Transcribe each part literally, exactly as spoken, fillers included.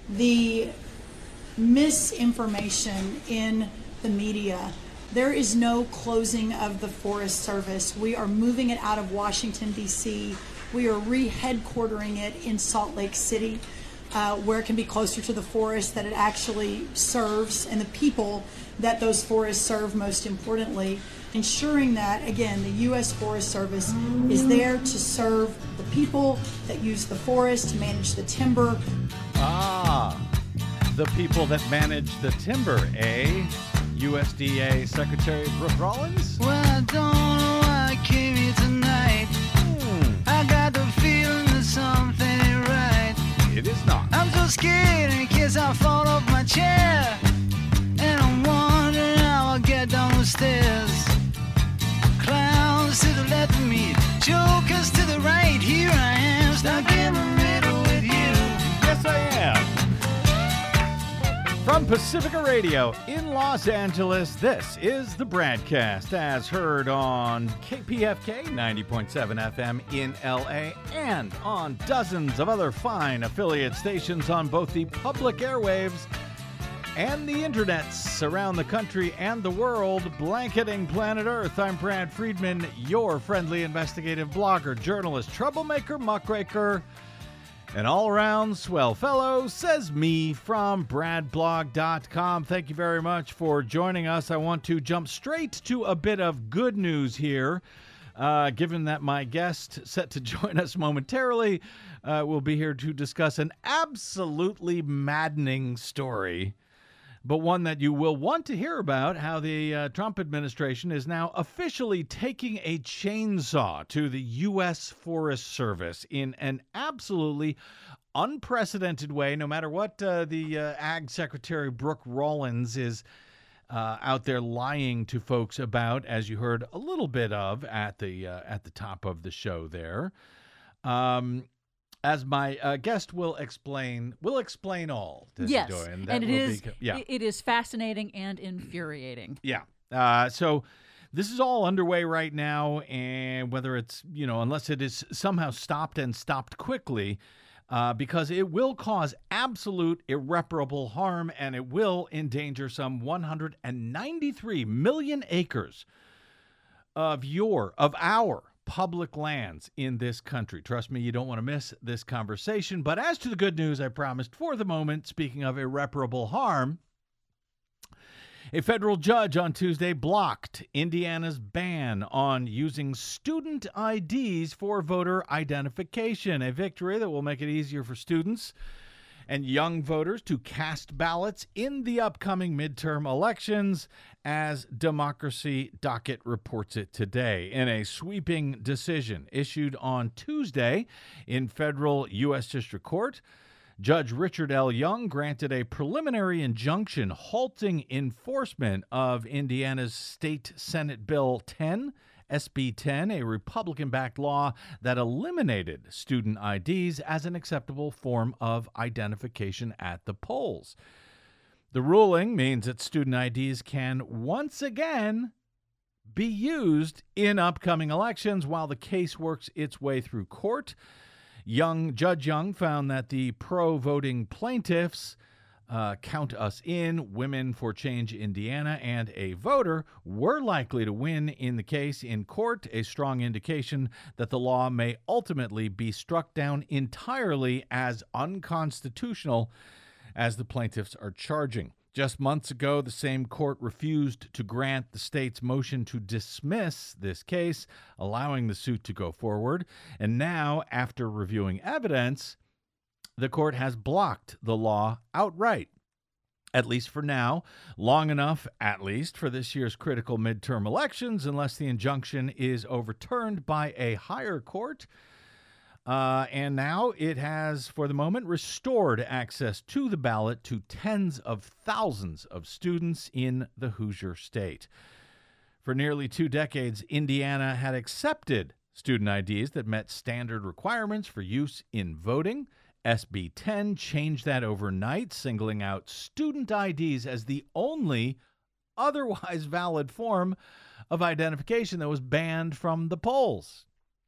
the misinformation in the media. There is no closing of the Forest Service. We are moving it out of Washington, D C. We are re-headquartering it in Salt Lake City, uh, where it can be closer to the forest that it actually serves and the people that those forests serve, most importantly, ensuring that, again, the U S Forest Service is there to serve the people that use the forest, to manage the timber. Ah, the people that manage the timber, eh? U S D A Secretary Brooke Rollins? Well, I don't know why I came here tonight. Hmm. I got the feeling that something ain't right. It is not. I'm so scared in case I fall off my chair. And I'm wondering how I'll get down the stairs. Clowns to the left of me, jokers to the right. Here I am, stuck in the middle with you. Yes, I am. From Pacifica Radio in Los Angeles, this is the Bradcast, as heard on K P F K ninety point seven F M in L A and on dozens of other fine affiliate stations on both the public airwaves and the internets around the country and the world, blanketing planet Earth. I'm Brad Friedman, your friendly investigative blogger, journalist, troublemaker, muckraker, an all-around swell fellow, says me from brad blog dot com. Thank you very much for joining us. I want to jump straight to a bit of good news here, uh, given that my guest set to join us momentarily uh, will be here to discuss an absolutely maddening story, but one that you will want to hear about, how the uh, Trump administration is now officially taking a chainsaw to the U S Forest Service in an absolutely unprecedented way, no matter what uh, the uh, Ag Secretary Brooke Rollins is uh, out there lying to folks about, as you heard a little bit of at the, uh, at the top of the show there. Um As my uh, guest will explain, will explain all. Desi Yes, Doyen. That and it will is be, yeah, it is fascinating and infuriating. yeah. Uh, so this is all underway right now, and whether it's, you know, unless it is somehow stopped and stopped quickly, uh, because it will cause absolute irreparable harm, and it will endanger some one hundred ninety-three million acres of your, of our public lands in this country. Trust me, you don't want to miss this conversation. But as to the good news I promised for the moment, speaking of irreparable harm, a federal judge on Tuesday blocked Indiana's ban on using student I Ds for voter identification, a victory that will make it easier for students and young voters to cast ballots in the upcoming midterm elections, as Democracy Docket reports it today. In a sweeping decision issued on Tuesday in federal U S District Court, Judge Richard L. Young granted a preliminary injunction halting enforcement of Indiana's State Senate Bill ten, S B ten, a Republican-backed law that eliminated student I Ds as an acceptable form of identification at the polls. The ruling means that student I Ds can once again be used in upcoming elections while the case works its way through court. Young, Judge Young found that the pro-voting plaintiffs, Uh, Count Us In, Women for Change Indiana, and A Voter were likely to win in the case in court, a strong indication that the law may ultimately be struck down entirely as unconstitutional, as the plaintiffs are charging. Just months ago, the same court refused to grant the state's motion to dismiss this case, allowing the suit to go forward. And now, after reviewing evidence, the court has blocked the law outright, at least for now, long enough, at least, for this year's critical midterm elections, unless the injunction is overturned by a higher court. Uh, and now it has, for the moment, restored access to the ballot to tens of thousands of students in the Hoosier State. For nearly two decades, Indiana had accepted student I Ds that met standard requirements for use in voting. S B ten changed that overnight, singling out student I Ds as the only otherwise valid form of identification that was banned from the polls.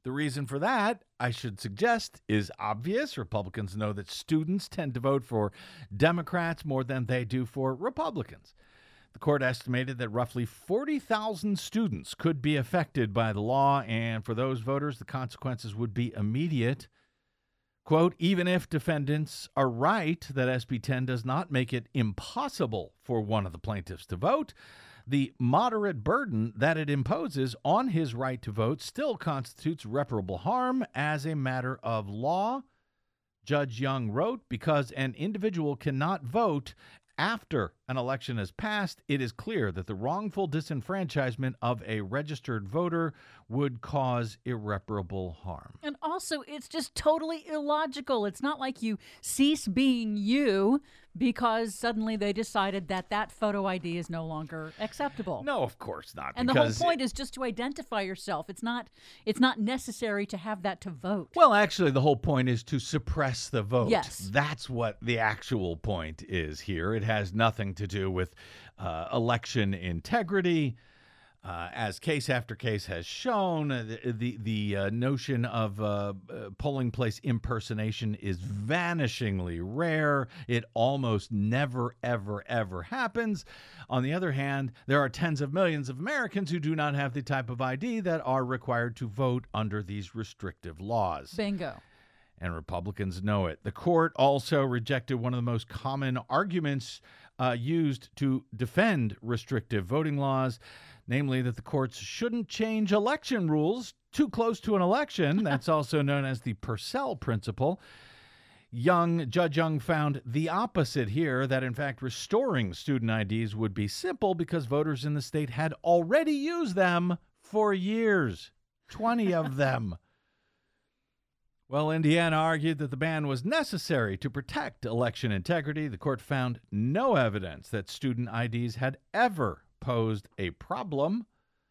The reason for that, I should suggest, is obvious. Republicans know that students tend to vote for Democrats more than they do for Republicans. The court estimated that roughly forty thousand students could be affected by the law, and for those voters, the consequences would be immediate. Quote, even if defendants are right that S B ten does not make it impossible for one of the plaintiffs to vote, the moderate burden that it imposes on his right to vote still constitutes reparable harm as a matter of law. Judge Young wrote, because an individual cannot vote after an election has passed, it is clear that the wrongful disenfranchisement of a registered voter would cause irreparable harm. And also, it's just totally illogical. It's not like you cease being you because suddenly they decided that that photo I D is no longer acceptable. No, of course not. And the whole point is just to identify yourself. It's not it's not necessary to have that to vote. Well, actually, the whole point is to suppress the vote. Yes. That's what the actual point is here. It has nothing to do with uh, election integrity. Uh, as case after case has shown, the the, the uh, notion of uh, uh, polling place impersonation is vanishingly rare. It almost never, ever, ever happens. On the other hand, there are tens of millions of Americans who do not have the type of I D that are required to vote under these restrictive laws. Bingo. And Republicans know it. The court also rejected one of the most common arguments uh, used to defend restrictive voting laws, namely that the courts shouldn't change election rules too close to an election. That's also known as the Purcell principle. Young, Judge Young found the opposite here, that in fact restoring student I Ds would be simple because voters in the state had already used them for years, twenty of them. Well, Indiana argued that the ban was necessary to protect election integrity. The court found no evidence that student I Ds had ever posed a problem.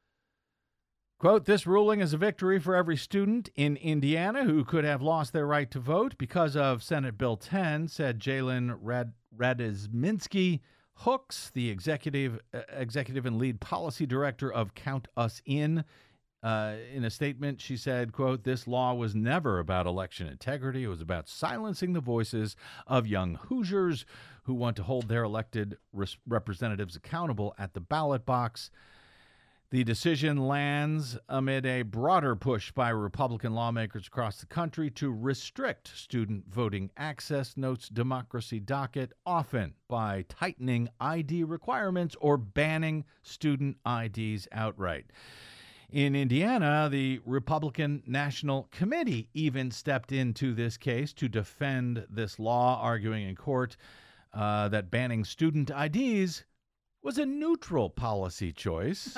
Quote, this ruling is a victory for every student in Indiana who could have lost their right to vote because of Senate Bill ten, said Jalen Rad- Radizminski Hooks, the executive, uh, executive and lead policy director of Count Us In. Uh, in a statement, she said, quote, this law was never about election integrity. It was about silencing the voices of young Hoosiers who want to hold their elected res- representatives accountable at the ballot box. The decision lands amid a broader push by Republican lawmakers across the country to restrict student voting access, notes Democracy Docket, often by tightening I D requirements or banning student I Ds outright. In Indiana, the Republican National Committee even stepped into this case to defend this law, arguing in court uh, that banning student I Ds was a neutral policy choice.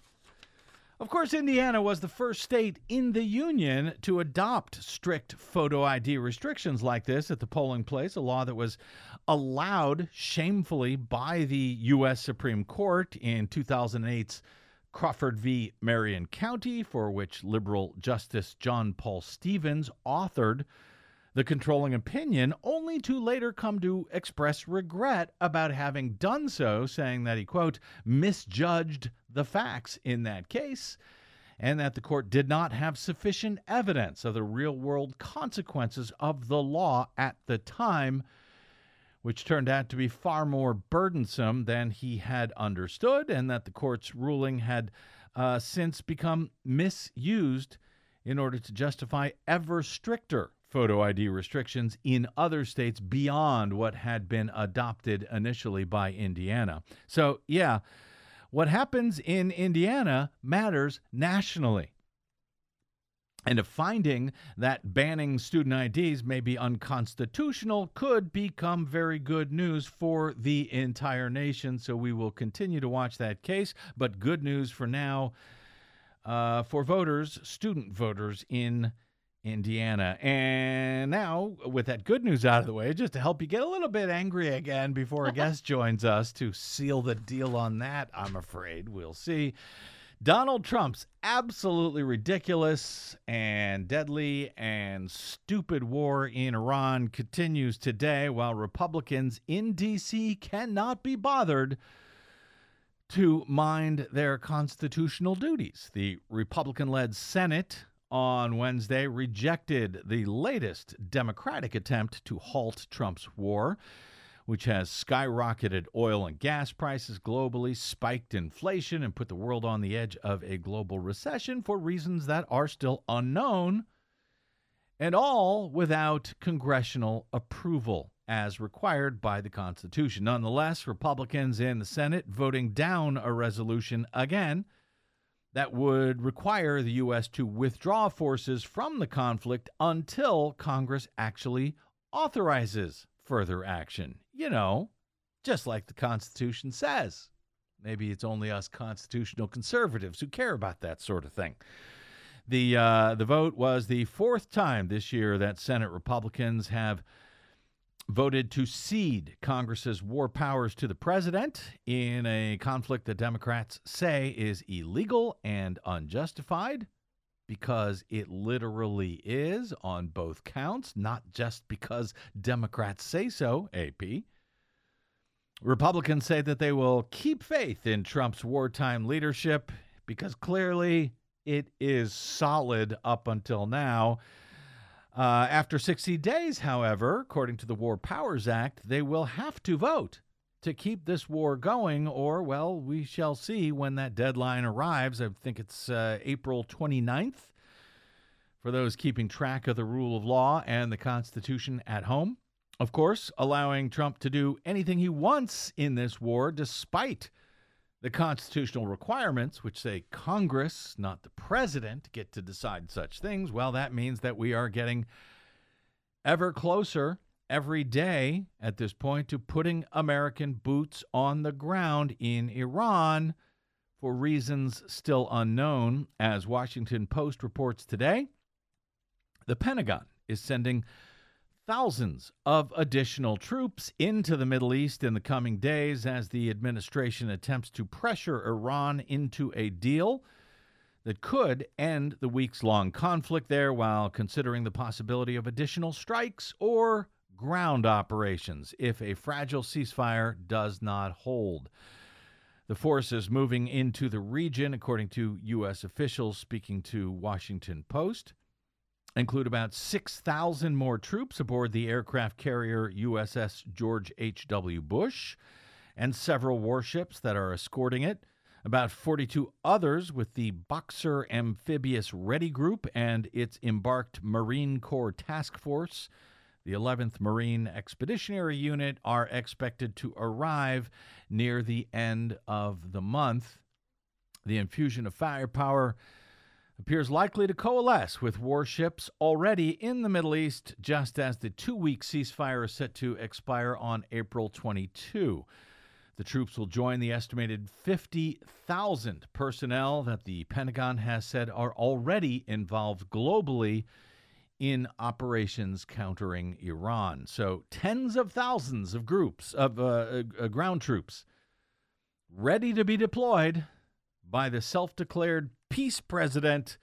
Of course, Indiana was the first state in the union to adopt strict photo I D restrictions like this at the polling place, a law that was allowed shamefully by the U S Supreme Court in two thousand eight's Crawford v. Marion County, for which liberal Justice John Paul Stevens authored the controlling opinion, only to later come to express regret about having done so, saying that he, quote, misjudged the facts in that case, and that the court did not have sufficient evidence of the real-world consequences of the law at the time, which turned out to be far more burdensome than he had understood, and that the court's ruling had uh, since become misused in order to justify ever stricter photo I D restrictions in other states beyond what had been adopted initially by Indiana. So, yeah, what happens in Indiana matters nationally. And a finding that banning student I Ds may be unconstitutional could become very good news for the entire nation. So we will continue to watch that case. But good news for now uh, for voters, student voters in Indiana. And now, with that good news out of the way, just to help you get a little bit angry again before a guest joins us to seal the deal on that, I'm afraid. We'll see. Donald Trump's absolutely ridiculous and deadly and stupid war in Iran continues today, while Republicans in D C cannot be bothered to mind their constitutional duties. The Republican-led Senate on Wednesday rejected the latest Democratic attempt to halt Trump's war, which has skyrocketed oil and gas prices globally, spiked inflation, and put the world on the edge of a global recession for reasons that are still unknown, and all without congressional approval, as required by the Constitution. Nonetheless, Republicans in the Senate voting down a resolution again that would require the U S to withdraw forces from the conflict until Congress actually authorizes further action. You know, just like the Constitution says. Maybe it's only us constitutional conservatives who care about that sort of thing. The uh, the vote was the fourth time this year that Senate Republicans have voted to cede Congress's war powers to the president in a conflict that Democrats say is illegal and unjustified, because it literally is on both counts, not just because Democrats say so, A P. Republicans say that they will keep faith in Trump's wartime leadership because clearly it is solid up until now. Uh, after sixty days, however, according to the War Powers Act, they will have to vote to keep this war going, or, well, we shall see when that deadline arrives. I think it's uh, April twenty-ninth for those keeping track of the rule of law and the Constitution at home. Of course, allowing Trump to do anything he wants in this war, despite the constitutional requirements, which say Congress, not the president, get to decide such things. Well, that means that we are getting ever closer every day at this point to putting American boots on the ground in Iran for reasons still unknown. As Washington Post reports today, the Pentagon is sending thousands of additional troops into the Middle East in the coming days as the administration attempts to pressure Iran into a deal that could end the weeks-long conflict there, while considering the possibility of additional strikes or ground operations if a fragile ceasefire does not hold. The forces moving into the region, according to U S officials speaking to Washington Post, include about six thousand more troops aboard the aircraft carrier U S S George H W. Bush and several warships that are escorting it, about forty-two others with the Boxer Amphibious Ready Group and its embarked Marine Corps Task Force, the eleventh Marine Expeditionary Unit, are expected to arrive near the end of the month. The infusion of firepower appears likely to coalesce with warships already in the Middle East, just as the two-week ceasefire is set to expire on April twenty-second. The troops will join the estimated fifty thousand personnel that the Pentagon has said are already involved globally in operations countering Iran. So tens of thousands of groups of uh, uh, ground troops ready to be deployed by the self-declared peace president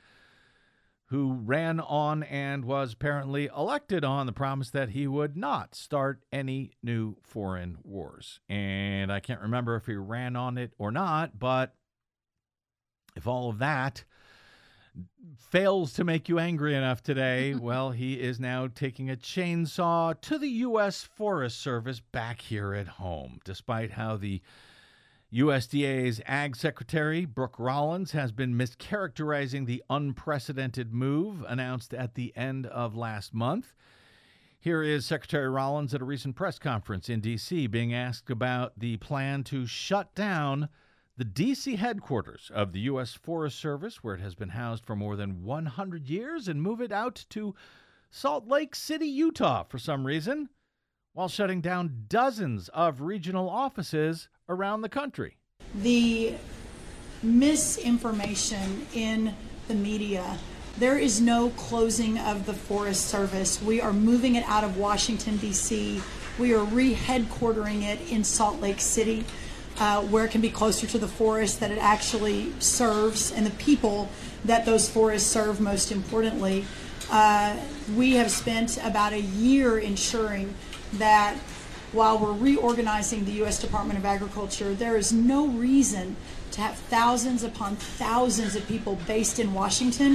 who ran on and was apparently elected on the promise that he would not start any new foreign wars. And I can't remember if he ran on it or not, but if all of that fails to make you angry enough today, well, he is now taking a chainsaw to the U S Forest Service back here at home, despite how the U S D A's Ag Secretary, Brooke Rollins, has been mischaracterizing the unprecedented move announced at the end of last month. Here is Secretary Rollins at a recent press conference in D C being asked about the plan to shut down the D C headquarters of the U S Forest Service, where it has been housed for more than one hundred years, and move it out to Salt Lake City, Utah, for some reason, while shutting down dozens of regional offices around the country. The misinformation in the media, there is no closing of the Forest Service. We are moving it out of Washington, D C. We are re-headquartering it in Salt Lake City, uh, where it can be closer to the forest that it actually serves and the people that those forests serve, most importantly. Uh, we have spent about a year ensuring that while we're reorganizing the U S Department of Agriculture, there is no reason to have thousands upon thousands of people based in Washington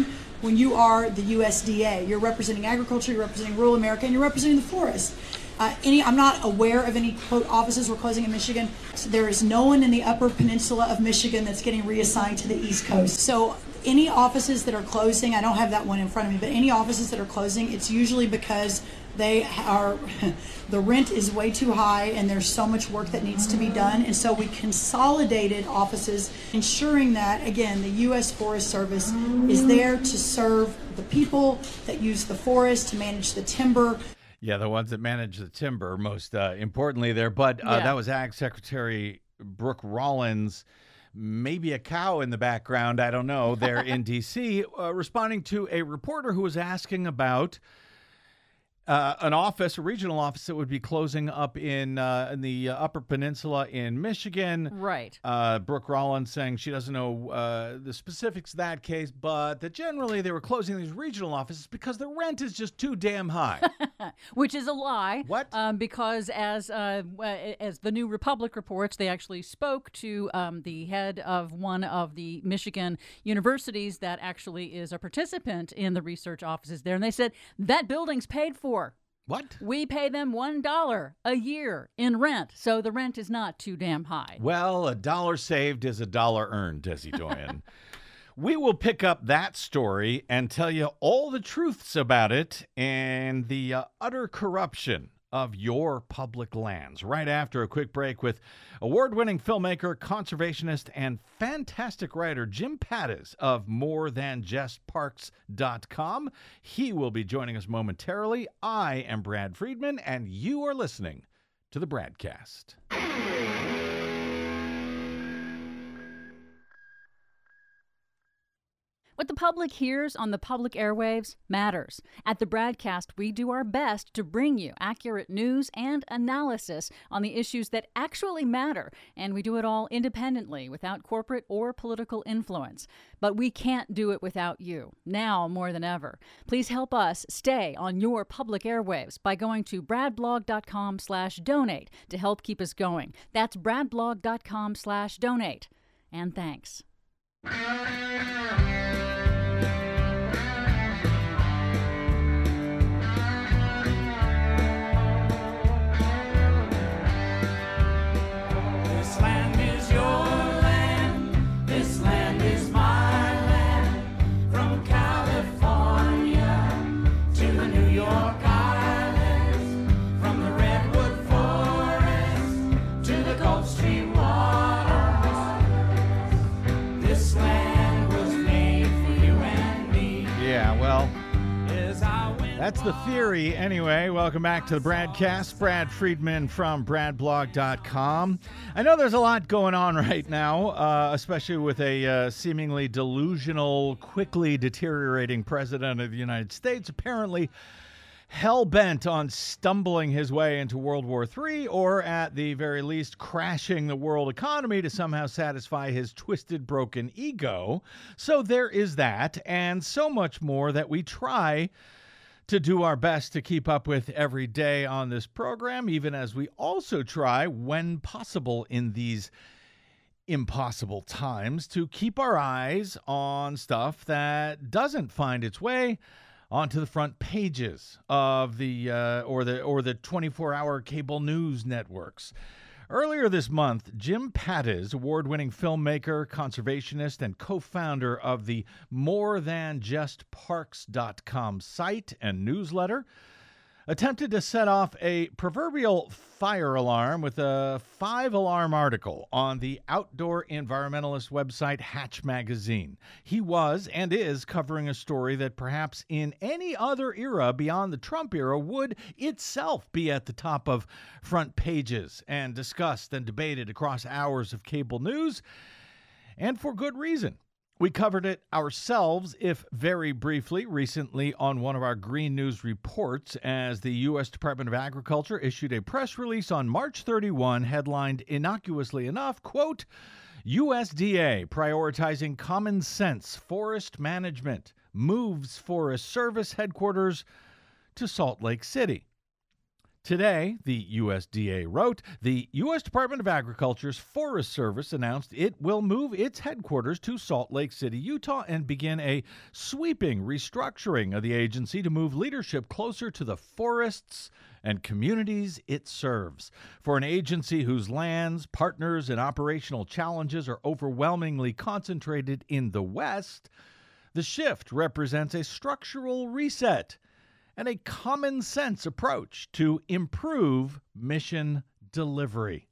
when you are the U S D A. You're representing agriculture, you're representing rural America, and you're representing the forest. Uh, any, I'm not aware of any quote offices we're closing in Michigan. So there is no one in the Upper Peninsula of Michigan that's getting reassigned to the East Coast. So any offices that are closing, I don't have that one in front of me, but any offices that are closing, it's usually because they are, the rent is way too high and there's so much work that needs to be done. And so we consolidated offices, ensuring that, again, the U S Forest Service is there to serve the people that use the forest, to manage the timber. Yeah, the ones that manage the timber, most uh, importantly there. But uh, Yeah. that was Ag Secretary Brooke Rollins, maybe a cow in the background, I don't know, there in D C, uh, responding to a reporter who was asking about Uh, an office, a regional office that would be closing up in uh, in the uh, Upper Peninsula in Michigan. Right. Uh, Brooke Rollins saying she doesn't know uh, the specifics of that case, but that generally they were closing these regional offices because the rent is just too damn high. Which is a lie. What? Um, because as uh, w- as the New Republic reports, they actually spoke to um, the head of one of the Michigan universities that actually is a participant in the research offices there, and they said that building's paid for. What? We pay them one dollar a year in rent, so the rent is not too damn high. Well, a dollar saved is a dollar earned, Desi Doyen. We will pick up that story and tell you all the truths about it and the uh, utter corruption of your public lands right after a quick break with award-winning filmmaker, conservationist, and fantastic writer Jim Pattis of more than just parks dot com. He will be joining us momentarily. I am Brad Friedman, and you are listening to the Bradcast. What the public hears on the public airwaves matters. At the Bradcast, we do our best to bring you accurate news and analysis on the issues that actually matter, and we do it all independently, without corporate or political influence. But we can't do it without you, now more than ever. Please help us stay on your public airwaves by going to bradblog.com slash donate to help keep us going. That's bradblog.com slash donate. And thanks. This land is your land, this land is my land, from California to the New York Islands, from the Redwood Forest to the Gulf Stream waters. This land was made for you and me. Yeah, well, As I went that's the theory anyway. Welcome back to the Bradcast. Brad Friedman from brad blog dot com. I know there's a lot going on right now, uh, especially with a uh, seemingly delusional, quickly deteriorating president of the United States, apparently hell-bent on stumbling his way into World War Three, or at the very least crashing the world economy to somehow satisfy his twisted, broken ego. So there is that, and so much more that we try to do our best to keep up with every day on this program, even as we also try, when possible in these impossible times, to keep our eyes on stuff that doesn't find its way onto the front pages of the uh, or the or the twenty-four hour cable news networks. Earlier this month, Jim Pattis, award-winning filmmaker, conservationist, and co-founder of the more than just parks dot com site and newsletter, attempted to set off a proverbial fire alarm with a five-alarm article on the outdoor environmentalist website Hatch Magazine. He was and is covering a story that perhaps in any other era beyond the Trump era would itself be at the top of front pages and discussed and debated across hours of cable news, and for good reason. We covered it ourselves, if very briefly, recently on one of our Green News reports, as the U S Department of Agriculture issued a press release on March thirty-first headlined innocuously enough, quote, U S D A prioritizing common sense forest management moves Forest Service headquarters to Salt Lake City. Today, the U S D A wrote, the U S Department of Agriculture's Forest Service announced it will move its headquarters to Salt Lake City, Utah, and begin a sweeping restructuring of the agency to move leadership closer to the forests and communities it serves. For an agency whose lands, partners, and operational challenges are overwhelmingly concentrated in the West, the shift represents a structural reset and a common sense approach to improve mission delivery.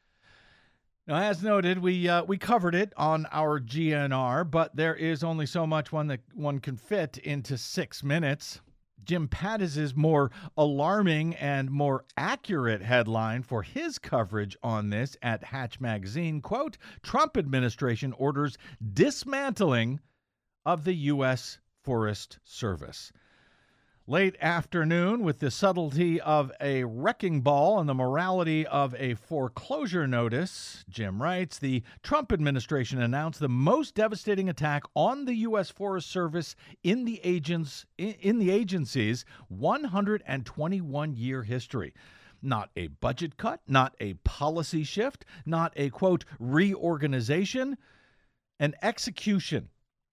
Now, as noted, we uh, we covered it on our G N R, but there is only so much one that one can fit into six minutes. Jim Pattis's more alarming and more accurate headline for his coverage on this at Hatch Magazine, quote, Trump administration orders dismantling of the U S Forest Service. Late afternoon, with the subtlety of a wrecking ball and the morality of a foreclosure notice, Jim writes, the Trump administration announced the most devastating attack on the U S Forest Service in the agents in the agency's one hundred twenty-one year history. Not a budget cut, not a policy shift, not a, quote, reorganization, an execution.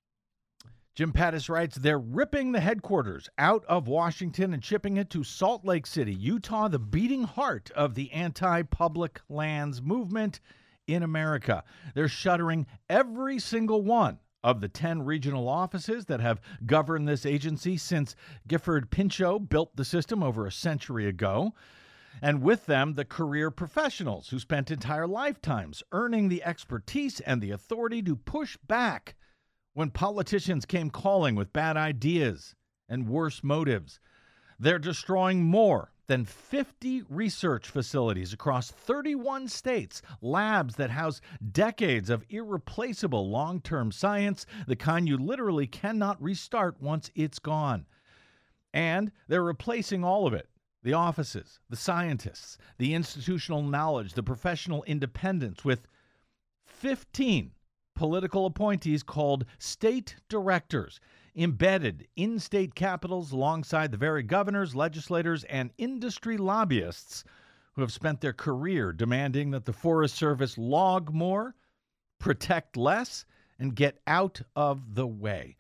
Jim Pattis writes, they're ripping the headquarters out of Washington and shipping it to Salt Lake City, Utah, the beating heart of the anti-public lands movement in America. They're shuttering every single one of the ten regional offices that have governed this agency since Gifford Pinchot built the system over a century ago. And with them, the career professionals who spent entire lifetimes earning the expertise and the authority to push back when politicians came calling with bad ideas and worse motives. They're destroying more than fifty research facilities across thirty-one states, labs that house decades of irreplaceable long-term science, the kind you literally cannot restart once it's gone. And they're replacing all of it. The offices, the scientists, the institutional knowledge, the professional independence with fifteen political appointees called state directors, embedded in state capitals alongside the very governors, legislators, and industry lobbyists who have spent their career demanding that the Forest Service log more, protect less, and get out of the way.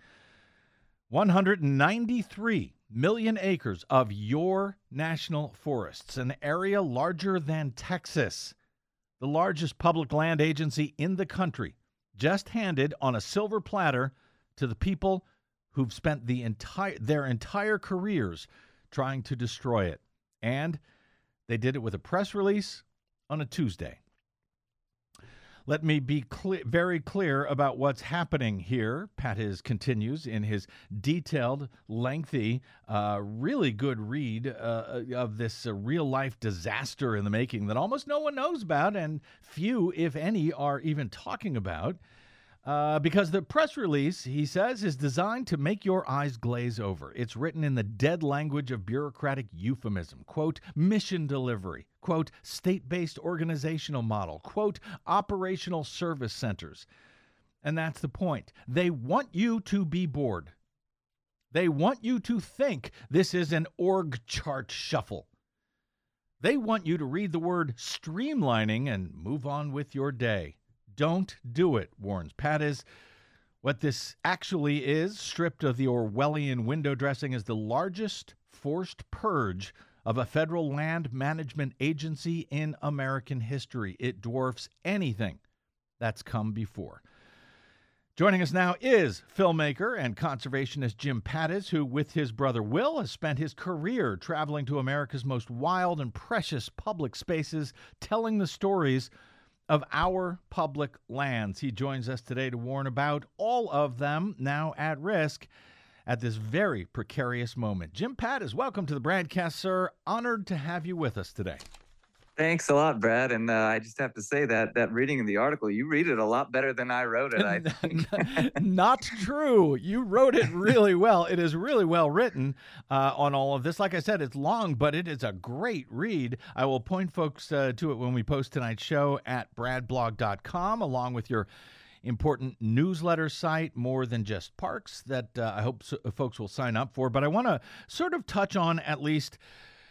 one hundred ninety-three million acres of your national forests, an area larger than Texas, the largest public land agency in the country, just handed on a silver platter to the people who've spent the entire their entire careers trying to destroy it. And they did it with a press release on a Tuesday. Let me be clear, very clear about what's happening here. Pattis continues in his detailed, lengthy, uh, really good read uh, of this uh, real-life disaster in the making that almost no one knows about and few, if any, are even talking about. Uh, because the press release, he says, is designed to make your eyes glaze over. It's written in the dead language of bureaucratic euphemism. Quote, mission delivery. Quote, state-based organizational model. Quote, operational service centers. And that's the point. They want you to be bored. They want you to think this is an org chart shuffle. They want you to read the word streamlining and move on with your day. Don't do it, warns Pattis. What this actually is, stripped of the Orwellian window dressing, is the largest forced purge of a federal land management agency in American history. It dwarfs anything that's come before. Joining us now is filmmaker and conservationist Jim Pattis, who, with his brother Will, has spent his career traveling to America's most wild and precious public spaces, telling the stories of our public lands. He joins us today to warn about all of them now at risk at this very precarious moment. Jim Pattis, welcome to the broadcast, sir. Honored to have you with us today. Thanks a lot, Brad. And uh, I just have to say that that reading of the article, you read it a lot better than I wrote it, I think. Not true. You wrote it really well. It is really well written uh, on all of this. Like I said, it's long, but it is a great read. I will point folks uh, to it when we post tonight's show at brad blog dot com, along with your important newsletter site, More Than Just Parks, that uh, I hope so, folks will sign up for. But I want to sort of touch on at least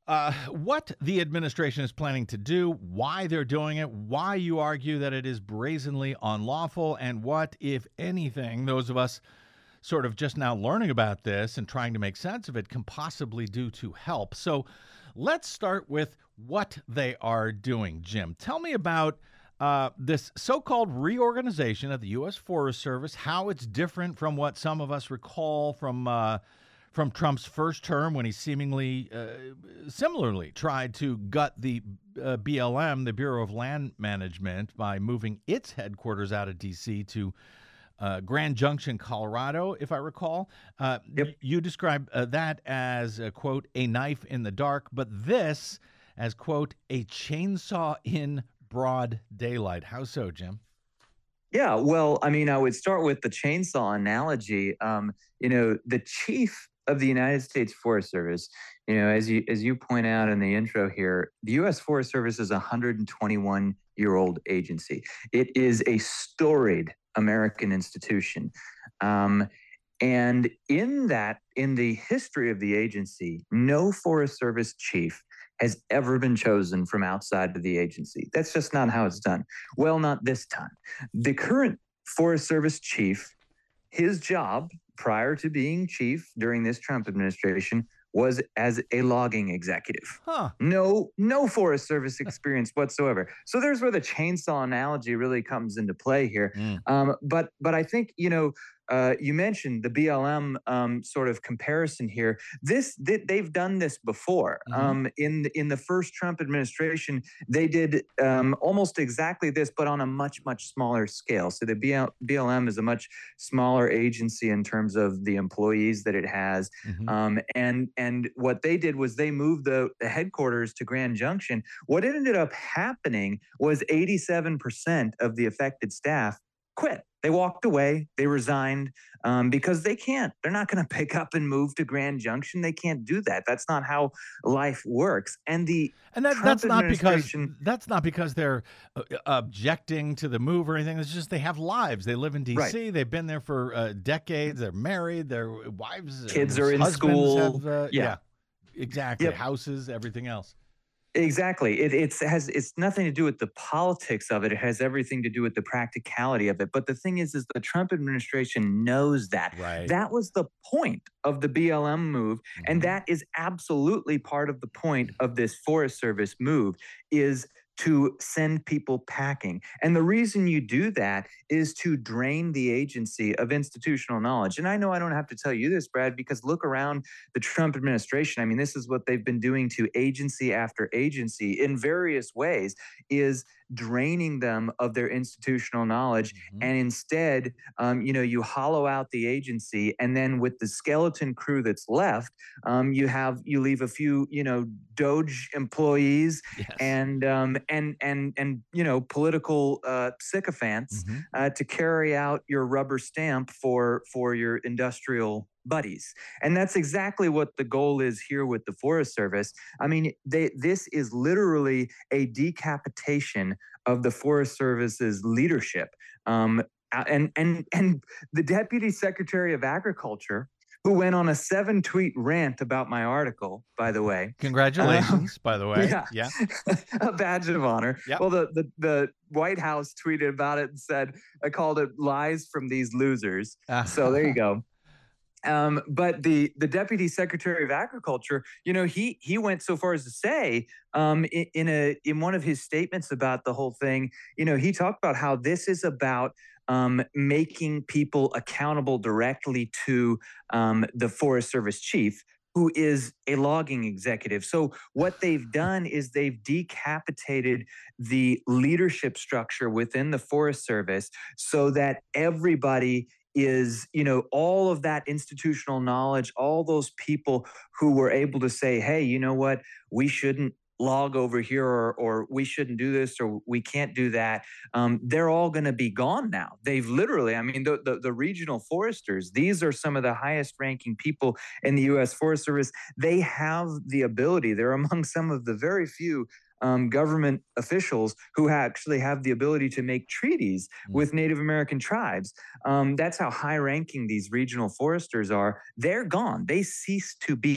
Uh, what the administration is planning to do, why they're doing it, why you argue that it is brazenly unlawful, and what, if anything, those of us sort of just now learning about this and trying to make sense of it can possibly do to help. So let's start with what they are doing. Jim, tell me about uh, this so-called reorganization of the U S Forest Service, how it's different from what some of us recall from uh, from Trump's first term, when he seemingly uh, similarly tried to gut the uh, B L M, the Bureau of Land Management, by moving its headquarters out of D C to uh, Grand Junction, Colorado, if I recall. Uh, Yep. y- You describe uh, that as, uh, quote, a knife in the dark, but this as, quote, a chainsaw in broad daylight. How so, Jim? Yeah, well, I mean, I would start with the chainsaw analogy. Um, you know, the chief of the United States Forest Service, you know, as you as you point out in the intro here, the U S Forest Service is a one hundred twenty-one year old agency. It is a storied American institution. Um, and in that, in the history of the agency, no Forest Service chief has ever been chosen from outside of the agency. That's just not how it's done. Well, not this time. The current Forest Service chief, his job prior to being chief during this Trump administration was as a logging executive. Huh. No, no Forest Service experience whatsoever. So there's where the chainsaw analogy really comes into play here. Mm. Um, but but I think, you know, uh, you mentioned the B L M um, sort of comparison here. This th- they've done this before. Mhm. Um, in the- in the first Trump administration, they did um, almost exactly this, but on a much much smaller scale. So the B L- B L M is a much smaller agency in terms of the employees that it has. Mhm. Um, and and what they did was they moved the, the headquarters to Grand Junction. What ended up happening was eighty-seven percent of the affected staff quit. They walked away. They resigned um, because they can't. They're not going to pick up and move to Grand Junction. They can't do that. That's not how life works. And the And that, Trump that's not because administration- that's not because they're uh, objecting to the move or anything. It's just they have lives. They live in D C. Right. They've been there for uh, decades. They're married. Their wives, uh, Kids are in husbands school. Have, uh, Yeah. exactly. Yep. Houses, everything else. Exactly. It it's has it's nothing to do with the politics of it. It has everything to do with the practicality of it. But the thing is, is the Trump administration knows that. Right. That was the point of the B L M move, and Mhm. that is absolutely part of the point of this Forest Service move is to send people packing. And the reason you do that is to drain the agency of institutional knowledge. And I know I don't have to tell you this, Brad, because look around the Trump administration. I mean, this is what they've been doing to agency after agency in various ways, is draining them of their institutional knowledge. Mhm. And instead, um, you know, you hollow out the agency, and then with the skeleton crew that's left, um, you have you leave a few, you know, Doge employees Yes. and um, and and and you know, political uh, sycophants Mhm. uh, to carry out your rubber stamp for for your industrial buddies. And that's exactly what the goal is here with the Forest Service. I mean, they this is literally a decapitation of the Forest Service's leadership. Um, a- and and and the Deputy Secretary of Agriculture, who went on a seven tweet rant about my article, by the way. Congratulations, by the way. yeah. Yeah. A badge of honor. Yep. Well, the, the the White House tweeted about it and said, I called it lies from these losers. So there you go. Um, but the the Deputy Secretary of Agriculture, you know, he he went so far as to say um, in, in a in one of his statements about the whole thing, you know, he talked about how this is about um, making people accountable directly to um, the Forest Service chief, who is a logging executive. So what they've done is they've decapitated the leadership structure within the Forest Service so that everybody is, you know, all of that institutional knowledge, all those people who were able to say, hey, you know what, we shouldn't log over here, or, or we shouldn't do this, or we can't do that. Um, they're all going to be gone now. They've literally, I mean, the, the, the regional foresters, these are some of the highest ranking people in the U S Forest Service. They have the ability, they're among some of the very few um, government officials who actually have the ability to make treaties Mm. with Native American tribes. Um, that's how high ranking these regional foresters are. They're gone. They cease to be.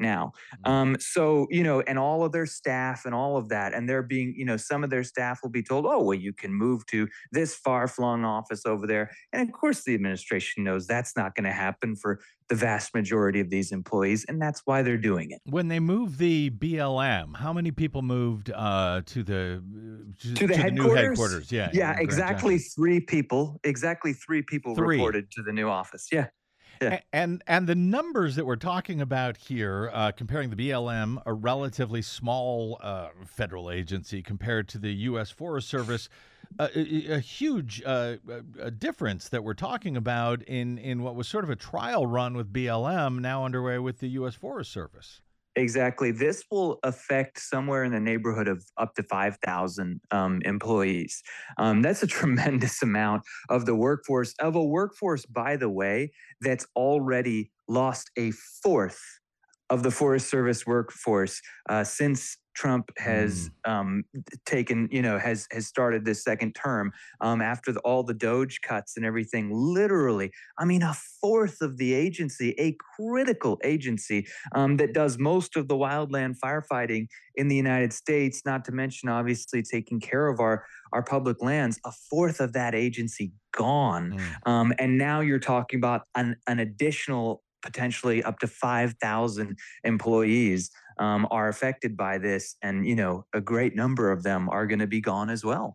now. Um, so, you know, and all of their staff and all of that, and they're being, you know, some of their staff will be told, oh, well, you can move to this far-flung office over there. And of course, the administration knows that's not going to happen for the vast majority of these employees, and that's why they're doing it. When they moved the B L M, how many people moved uh, to the to, To the to headquarters? new headquarters? Yeah, Yeah, in Grand exactly Junction. three people. Exactly three people Three. reported to the new office. Yeah. Yeah. A- And and the numbers that we're talking about here, uh, comparing the B L M, a relatively small uh, federal agency, compared to the U S Forest Service, uh, a, a huge uh, a difference that we're talking about in in what was sort of a trial run with B L M, now underway with the U S Forest Service. Exactly. This will affect somewhere in the neighborhood of up to five thousand um, employees. Um, that's a tremendous amount of the workforce, of a workforce, by the way, that's already lost a fourth of the Forest Service workforce uh, since Trump has um, taken, you know, has has started this second term um, after the, all the Doge cuts and everything. Literally, I mean, a fourth of the agency, a critical agency um, that does most of the wildland firefighting in the United States, not to mention obviously taking care of our our public lands, a fourth of that agency gone. Mm. Um, and now you're talking about an, an additional potentially up to five thousand employees um, are affected by this. And, you know, a great number of them are going to be gone as well.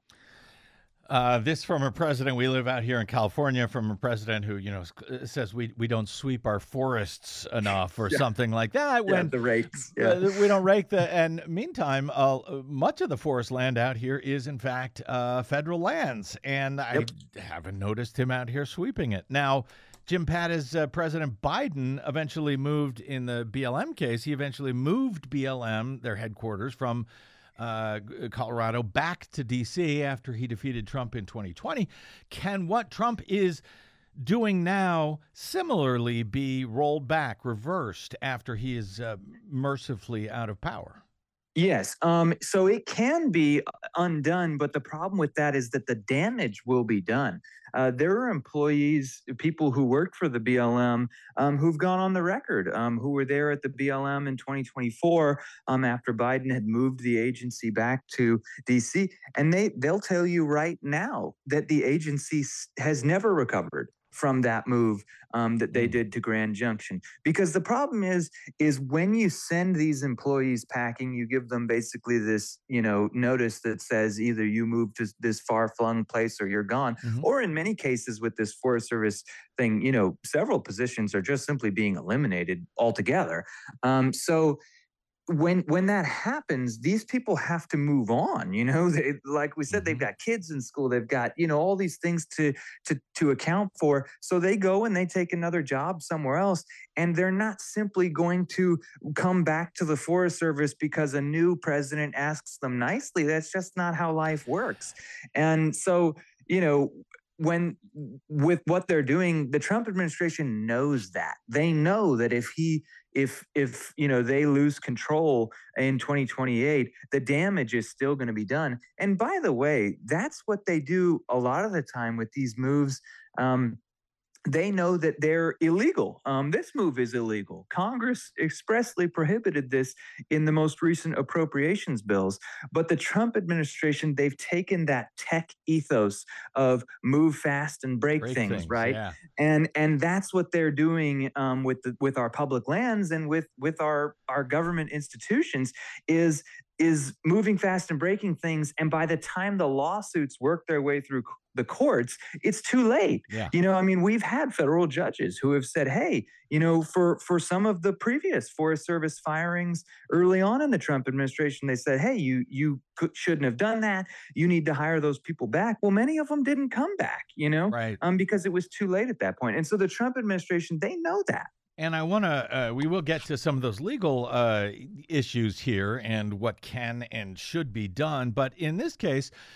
Uh, this from a president. We live out here in California, from a president who, you know, s- says we, we don't sweep our forests enough or Yeah. something like that. Yeah, When the rates. Yeah. Uh, we don't rake the. And meantime, uh, much of the forest land out here is, in fact, uh, federal lands, and Yep. I haven't noticed him out here sweeping it. Now, Jim Pattis, uh, President Biden eventually moved in the B L M case. He eventually moved B L M, their headquarters, from uh, Colorado back to D C after he defeated Trump in twenty twenty. Can what Trump is doing now similarly be rolled back, reversed, after he is uh, mercifully out of power? Yes. Um, so it can be undone, but the problem with that is that the damage will be done. Uh, there are employees, people who worked for the B L M, um, who've gone on the record, um, who were there at the B L M in twenty twenty-four um, after Biden had moved the agency back to D C, and they they'll tell you right now that the agency s- has never recovered from that move um, that they Mm. did to Grand Junction. Because the problem is, is when you send these employees packing, you give them basically this, you know, notice that says either you move to this far-flung place or you're gone. Mhm. Or in many cases with this Forest Service thing, you know, several positions are just simply being eliminated altogether. Um, so when when that happens, these people have to move on. You know, they, like we said, they've Mhm. got kids in school, they've got, you know, all these things to to to account for. So they go and they take another job somewhere else, and they're not simply going to come back to the Forest Service because a new president asks them nicely. That's just not how life works. And so, you know, when with what they're doing, the Trump administration knows that. They know that if he if if you know they lose control in twenty twenty-eight, the damage is still going to be done. And by the way, that's what they do a lot of the time with these moves. Um, they know that they're illegal. Um, this move is illegal. Congress expressly prohibited this in the most recent appropriations bills. But the Trump administration, they've taken that tech ethos of move fast and break, Break things, things, right? yeah. And and that's what they're doing um, with the, with our public lands and with with our our government institutions is is moving fast and breaking things. And by the time the lawsuits work their way through the courts, it's too late. Yeah. You know, I mean, we've had federal judges who have said, hey, you know, for for some of the previous Forest Service firings early on in the Trump administration, they said, hey, you you could, shouldn't have done that. You need to hire those people back. Well, many of them didn't come back, you know, Right. um, because it was too late at that point. And so the Trump administration, they know that. And I want to, uh, we will get to some of those legal uh, issues here and what can and should be done. But in this case,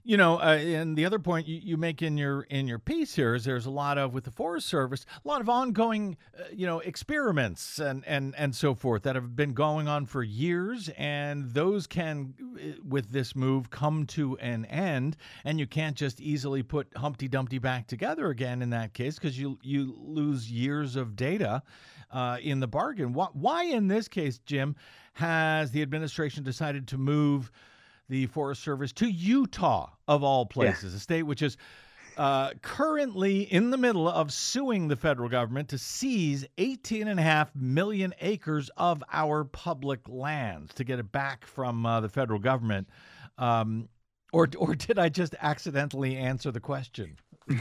You know, uh, and the other point you, you make in your in your piece here is there's a lot of with the Forest Service, a lot of ongoing, uh, you know, experiments and and and so forth that have been going on for years, and those can, uh, with this move, come to an end, and you can't just easily put Humpty Dumpty back together again in that case because you you lose years of data uh, in the bargain. Why, why in this case, Jim, has the administration decided to move the Forest Service to Utah, of all places, yeah. a state which is uh, currently in the middle of suing the federal government to seize eighteen and a half million acres of our public lands to get it back from uh, the federal government? Um, or, or did I just accidentally answer the question?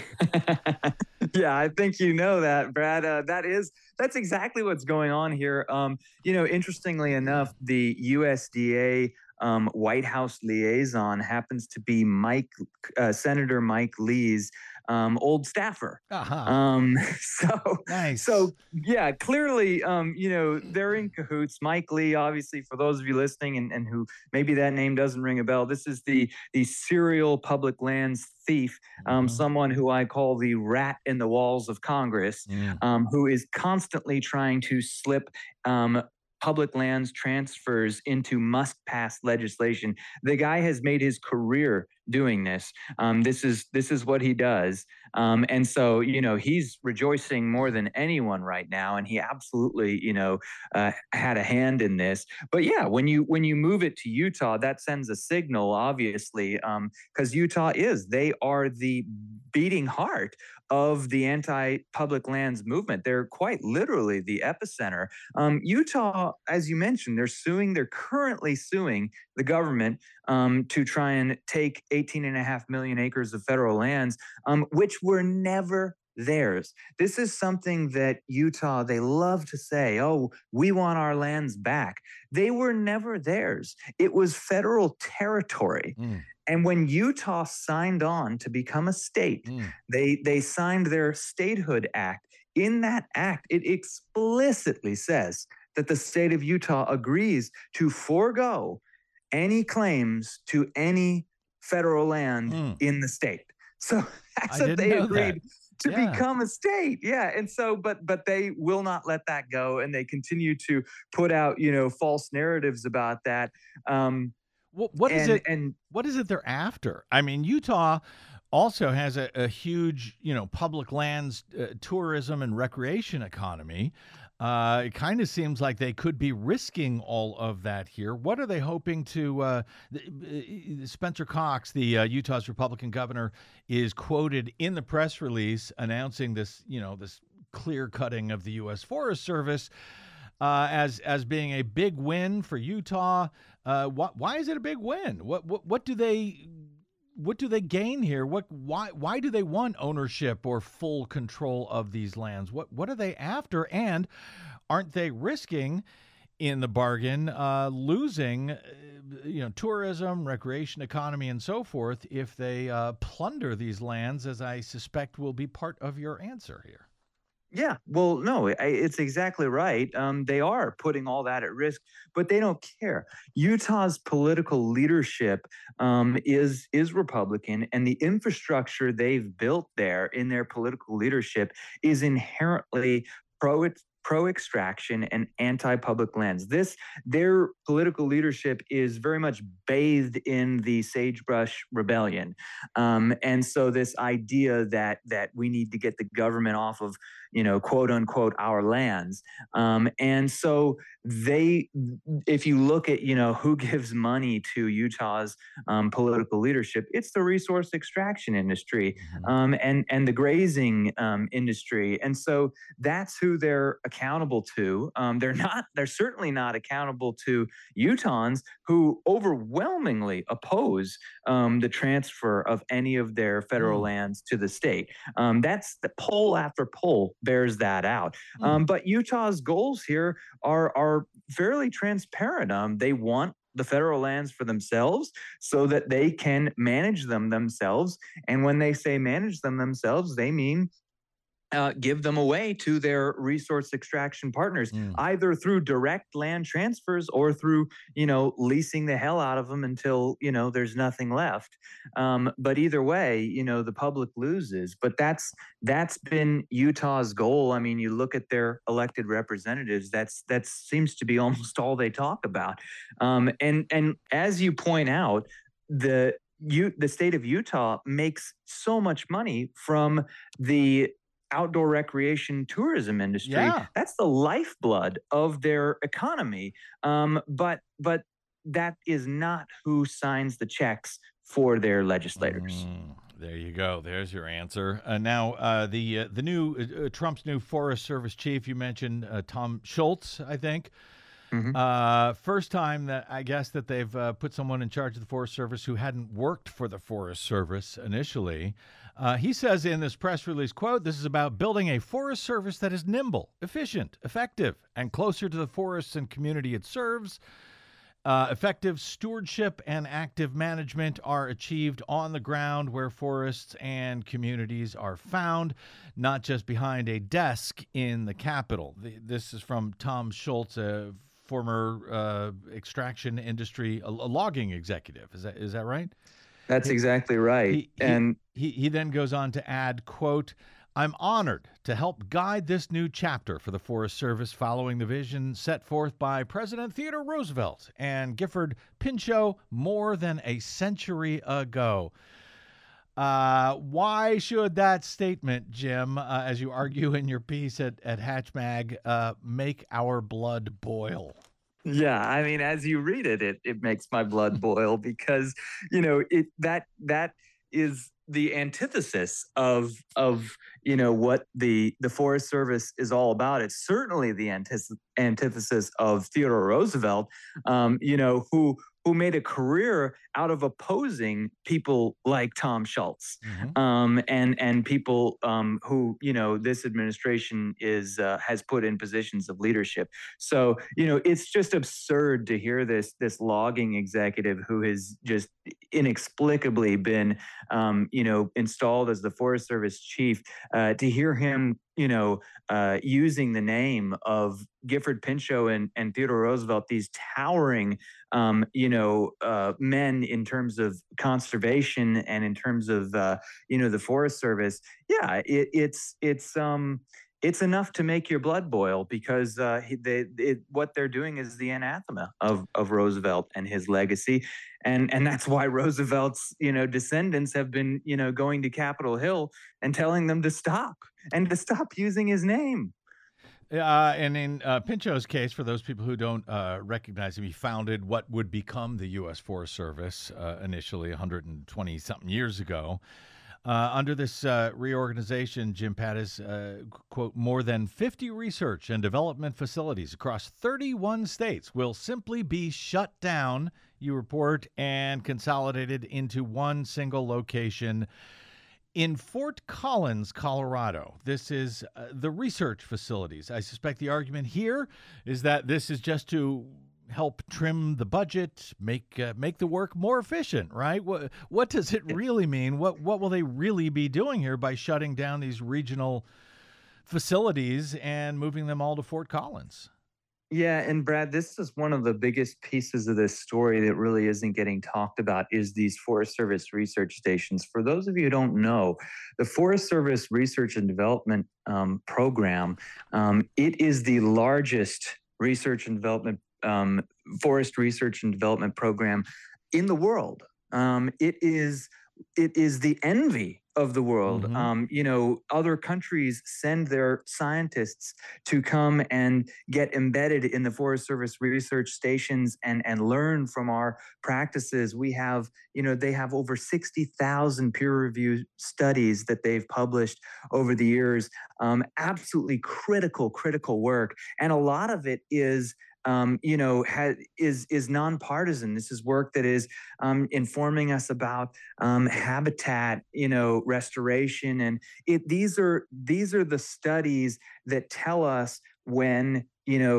Yeah, I think you know that, Brad. Uh, that is, that's exactly what's going on here. Um, you know, interestingly enough, the U S D A um, White House liaison happens to be Mike, uh, Senator Mike Lee's um, old staffer. Uh-huh. Um, so, nice. So yeah, clearly, um, you know, they're in cahoots. Mike Lee, obviously, for those of you listening and, and who maybe that name doesn't ring a bell, this is the the serial public lands thief, um, mm-hmm. someone who I call the rat in the walls of Congress, mm. um, who is constantly trying to slip um, public lands transfers into must-pass legislation. The guy has made his career doing this. Um, this is this is what he does, um, and so you know he's rejoicing more than anyone right now, and he absolutely you know uh, had a hand in this. But yeah, when you when you move it to Utah, that sends a signal, obviously, because um, Utah is they are the beating heart of the anti-public lands movement. They're quite literally the epicenter. Um, Utah, as you mentioned, they're suing. They're currently suing the government um, to try and take eighteen and a half million acres of federal lands, um, which were never theirs. This is something that Utah, they love to say, oh, we want our lands back. They were never theirs. It was federal territory. Mm. And when Utah signed on to become a state, mm. they, they signed their Statehood Act. In that act, it explicitly says that the state of Utah agrees to forego any claims to any federal land mm. in the state. So that's what they agreed to yeah. become a state. Yeah. And so, but but they will not let that go. And they continue to put out, you know, false narratives about that. Um, what, what and, is it? And what is it they're after? I mean, Utah also has a, a huge, you know, public lands, uh, tourism and recreation economy. Uh, it kind of seems like they could be risking all of that here. What are they hoping to? Uh, Spencer Cox, the uh, Utah's Republican governor, is quoted in the press release announcing this, you know, this clear cutting of the U S Forest Service uh, as as being a big win for Utah. Uh, wh- why is it a big win? What what what do they? What do they gain here? What why why do they want ownership or full control of these lands? What what are they after? And aren't they risking, in the bargain, uh, losing, uh, you know, tourism, recreation economy, and so forth if they uh, plunder these lands? As I suspect will be part of your answer here. Yeah, well, no, I, it's exactly right. Um, they are putting all that at risk, but they don't care. Utah's political leadership um, is is Republican, and the infrastructure they've built there in their political leadership is inherently pro pro-extraction and anti-public lands. This, their political leadership is very much bathed in the Sagebrush Rebellion. Um, and so this idea that that we need to get the government off of, you know, quote unquote, our lands. Um, and so they, if you look at, you know, who gives money to Utah's um, political leadership, it's the resource extraction industry mm-hmm. um, and, and the grazing um, industry. And so that's who they're accountable to. Um, they're not, they're certainly not accountable to Utahns who overwhelmingly oppose um, the transfer of any of their federal mm. lands to the state. Um, that's the poll after poll bears that out. Mm. Um, but Utah's goals here are, are fairly transparent. Um, they want the federal lands for themselves so that they can manage them themselves. And when they say manage them themselves, they mean Uh, give them away to their resource extraction partners, Mm. either through direct land transfers or through, you know, leasing the hell out of them until, you know, there's nothing left. Um, but either way, you know, the public loses. But that's that's been Utah's goal. I mean, you look at their elected representatives. That's that seems to be almost all they talk about. Um, and and as you point out, the you the state of Utah makes so much money from the outdoor recreation tourism industry. Yeah. That's the lifeblood of their economy. Um, but but that is not who signs the checks for their legislators. Mm, there you go. There's your answer. Uh, now, uh, the uh, the new uh, Trump's new Forest Service chief, you mentioned uh, Tom Schultz, I think. Mhm. Uh, first time that I guess that they've uh, put someone in charge of the Forest Service who hadn't worked for the Forest Service initially. Uh, he says in this press release, quote, "This is about building a Forest Service that is nimble, efficient, effective, and closer to the forests and community it serves. Uh, effective stewardship and active management are achieved on the ground where forests and communities are found, not just behind a desk in the Capitol." The, this is from Tom Schultz, a former uh, extraction industry, a, a logging executive. Is that is that right? That's exactly right. He, he, and he, he then goes on to add, quote, "I'm honored to help guide this new chapter for the Forest Service following the vision set forth by President Theodore Roosevelt and Gifford Pinchot more than a century ago." Uh, why should that statement, Jim, uh, as you argue in your piece at, at HatchMag, uh, make our blood boil? Yeah, I mean, as you read it, it it makes my blood boil because, you know, it that that is the antithesis of of you know what the the Forest Service is all about. It's certainly the antithesis antithesis of Theodore Roosevelt, um, you know, who who made a career out of opposing people like Tom Schultz, Mhm. um, and and people um, who you know this administration is uh, has put in positions of leadership. So you know it's just absurd to hear this this logging executive who has just inexplicably been um, you know installed as the Forest Service chief, uh, to hear him you know uh, using the name of Gifford Pinchot and, and Theodore Roosevelt, these towering um, you know uh, men in terms of conservation and in terms of uh, you know the Forest Service. Yeah, it, it's it's um it's enough to make your blood boil because uh, he- they it, what they're doing is the anathema of of Roosevelt and his legacy, and and that's why Roosevelt's you know descendants have been you know going to Capitol Hill and telling them to stop and to stop using his name. Uh, and in uh, Pinchot's case, for those people who don't uh, recognize him, he founded what would become the U S Forest Service uh, initially one hundred twenty something years ago. Uh, under this uh, reorganization, Jim Pattis, uh, quote, "More than fifty research and development facilities across thirty-one states will simply be shut down," you report, "and consolidated into one single location in Fort Collins, Colorado." This is uh, the research facilities. I suspect the argument here is that this is just to help trim the budget, make uh, make the work more efficient, right? What what does it really mean? What what will they really be doing here by shutting down these regional facilities and moving them all to Fort Collins? Yeah, and Brad, this is one of the biggest pieces of this story that really isn't getting talked about is these Forest Service research stations. For those of you who don't know, the Forest Service Research and Development um, Program, um, it is the largest research and development, um, forest research and development program in the world. Um, it is it is the envy of the world. Mhm. Um, you know, other countries send their scientists to come and get embedded in the Forest Service research stations and and learn from our practices. We have, you know, they have over sixty thousand peer-reviewed studies that they've published over the years. Um, absolutely critical, critical work, and a lot of it is um, you know, ha- is is nonpartisan. This is work that is um, informing us about um, habitat, you know, restoration, and it. These are these are the studies that tell us when you know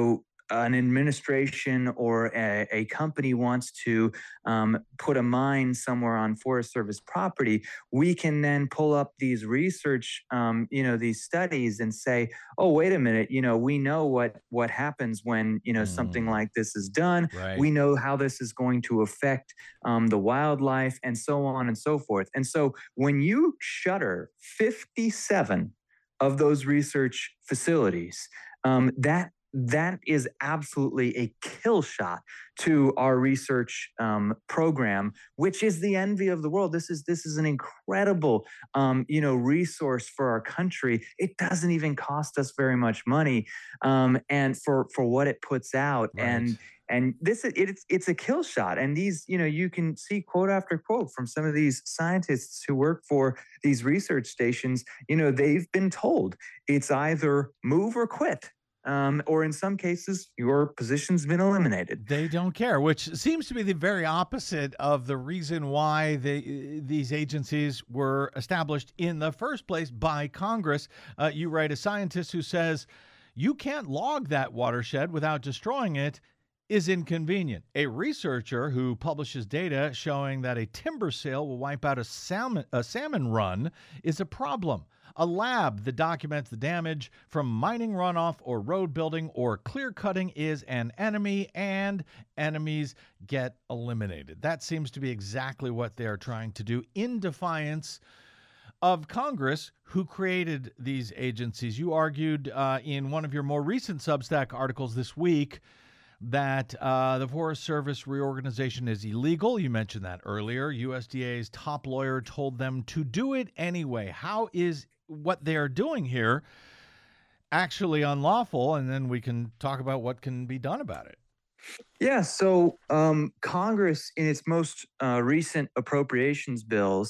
an administration or a, a company wants to um, put a mine somewhere on Forest Service property, we can then pull up these research, um, you know, these studies and say, oh, wait a minute, you know, we know what what happens when, you know, mm. something like this is done. Right. We know how this is going to affect um, the wildlife and so on and so forth. And so when you shutter fifty-seven of those research facilities, um, that that is absolutely a kill shot to our research um, program, which is the envy of the world. This is this is an incredible, um, you know, resource for our country. It doesn't even cost us very much money, um, and for for what it puts out, right. and and this it's it's a kill shot. And these, you know, you can see quote after quote from some of these scientists who work for these research stations. You know, they've been told it's either move or quit. Um, or in some cases, your position's been eliminated. They don't care, which seems to be the very opposite of the reason why they, these agencies were established in the first place by Congress. Uh, you write a scientist who says, you can't log that watershed without destroying it is inconvenient. A researcher who publishes data showing that a timber sale will wipe out a salmon, a salmon run is a problem. A lab that documents the damage from mining runoff or road building or clear cutting is an enemy, and enemies get eliminated. That seems to be exactly what they're trying to do in defiance of Congress, who created these agencies. You argued uh, in one of your more recent Substack articles this week that uh, the Forest Service reorganization is illegal. You mentioned that earlier. U S D A's top lawyer told them to do it anyway. How is what they are doing here actually unlawful? And then we can talk about what can be done about it. Yeah, so um, Congress, in its most uh, recent appropriations bills,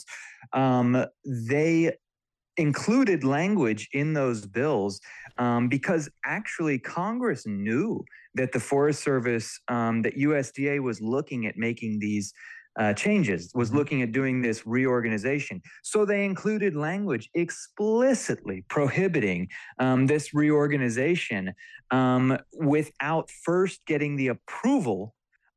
um, they included language in those bills um, because actually Congress knew that the Forest Service, um, that U S D A was looking at making these Uh, changes, was looking at doing this reorganization. So they included language explicitly prohibiting um, this reorganization um, without first getting the approval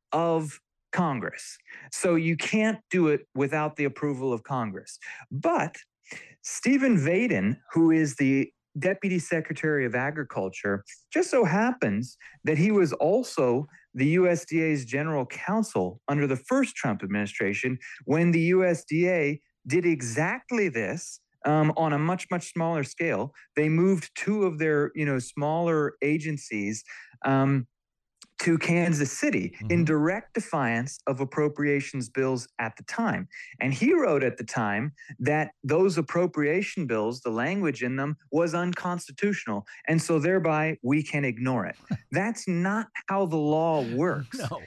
of Congress. So you can't do it without the approval of Congress. But Stephen Vaden, who is the Deputy Secretary of Agriculture, just so happens that he was also the U S D A's general counsel under the first Trump administration when the U S D A did exactly this um, on a much, much smaller scale. They moved two of their, you know, smaller agencies um, to Kansas City mm-hmm. in direct defiance of appropriations bills at the time. And he wrote at the time that those appropriation bills, the language in them, was unconstitutional. And so thereby we can ignore it. That's not how the law works. No.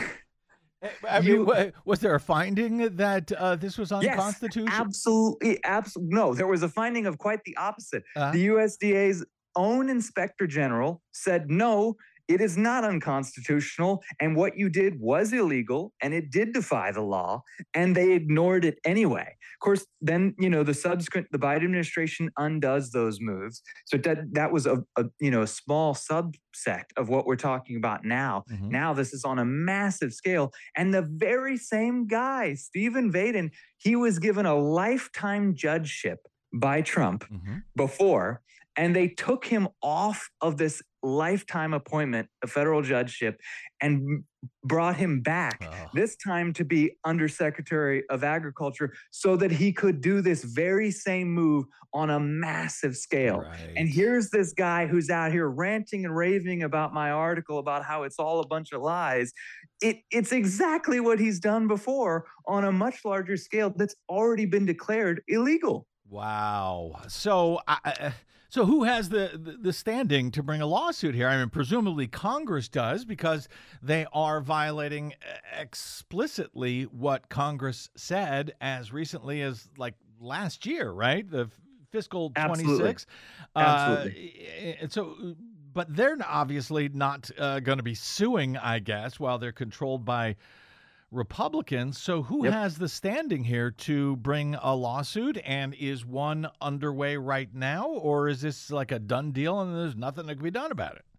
I mean, you, was there a finding that uh, this was unconstitutional? Yes, absolutely. Absolutely. No, there was a finding of quite the opposite. Uh-huh. The U S D A's own inspector general said, no, it is not unconstitutional, and what you did was illegal, and it did defy the law, and they ignored it anyway. Of course, then, you know, the subsequent, the Biden administration undoes those moves. So that that was a, a you know, a small subsect of what we're talking about now. Mm-hmm. Now this is on a massive scale, and the very same guy, Stephen Vaden, he was given a lifetime judgeship by Trump mm-hmm. before, and they took him off of this lifetime appointment, a federal judgeship, and brought him back, oh. this time to be Undersecretary of Agriculture, so that he could do this very same move on a massive scale. Right. And here's this guy who's out here ranting and raving about my article about how it's all a bunch of lies. It, it's exactly what he's done before on a much larger scale that's already been declared illegal. Wow. So, uh, so who has the, the the standing to bring a lawsuit here? I mean, presumably Congress does, because they are violating explicitly what Congress said as recently as like last year, right? The fiscal twenty-six. Absolutely. Uh, so, but they're obviously not uh, going to be suing, I guess, while they're controlled by Republicans. So who yep. has the standing here to bring a lawsuit, and is one underway right now, or is this like a done deal and there's nothing that can be done about it?